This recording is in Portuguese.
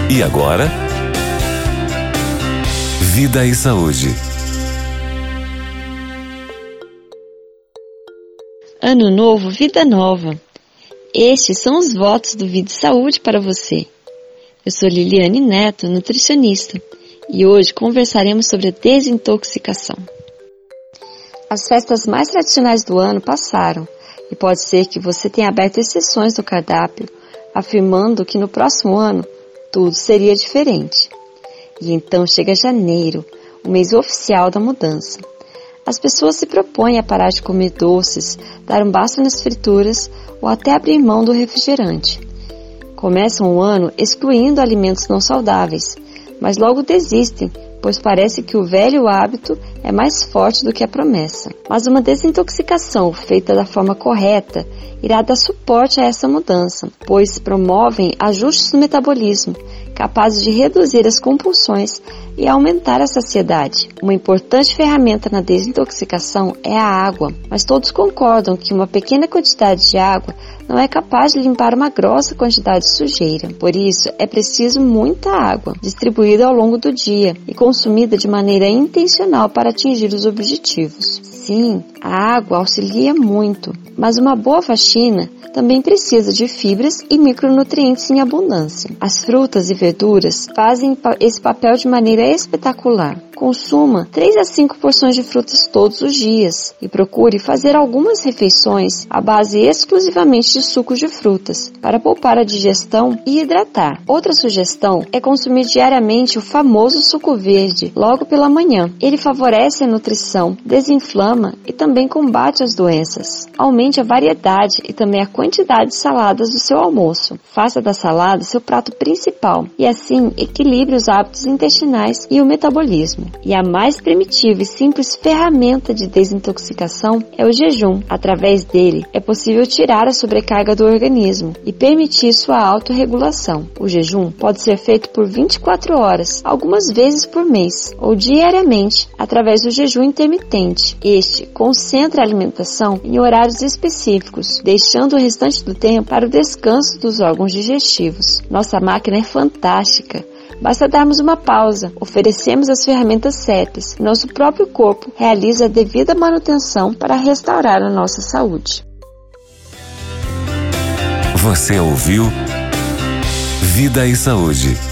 E agora, Vida e Saúde. Ano novo, vida nova. Estes são os votos do Vida e Saúde para você. Eu sou Liliane Neto, nutricionista, e hoje conversaremos sobre a desintoxicação. As festas mais tradicionais do ano passaram, e pode ser que você tenha aberto exceções no cardápio, afirmando que no próximo ano tudo seria diferente. E então chega janeiro, o mês oficial da mudança. As pessoas se propõem a parar de comer doces, dar um basta nas frituras ou até abrir mão do refrigerante. Começam o ano excluindo alimentos não saudáveis, mas logo desistem, pois parece que o velho hábito é mais forte do que a promessa. Mas uma desintoxicação feita da forma correta irá dar suporte a essa mudança, pois promovem ajustes no metabolismo, capazes de reduzir as compulsões e aumentar a saciedade. Uma importante ferramenta na desintoxicação é a água, mas todos concordam que uma pequena quantidade de água não é capaz de limpar uma grossa quantidade de sujeira. Por isso, é preciso muita água, distribuída ao longo do dia e consumida de maneira intencional para atingir os objetivos. Sim, a água auxilia muito, mas uma boa faxina também precisa de fibras e micronutrientes em abundância. As frutas e verduras fazem esse papel de maneira espetacular. Consuma 3 a 5 porções de frutas todos os dias e procure fazer algumas refeições à base exclusivamente de sucos de frutas, para poupar a digestão e hidratar. Outra sugestão é consumir diariamente o famoso suco verde, logo pela manhã. Ele favorece a nutrição, desinflama e também combate as doenças. Aumente a variedade e também a quantidade de saladas do seu almoço. Faça da salada seu prato principal e assim equilibre os hábitos intestinais e o metabolismo. E a mais primitiva e simples ferramenta de desintoxicação é o jejum. Através dele, é possível tirar a sobrecarga do organismo e permitir sua autorregulação. O jejum pode ser feito por 24 horas, algumas vezes por mês, ou diariamente, através do jejum intermitente. Este concentra a alimentação em horários específicos, deixando o restante do tempo para o descanso dos órgãos digestivos. Nossa máquina é fantástica. Basta darmos uma pausa, oferecemos as ferramentas certas e nosso próprio corpo realiza a devida manutenção para restaurar a nossa saúde. Você ouviu Vida e Saúde.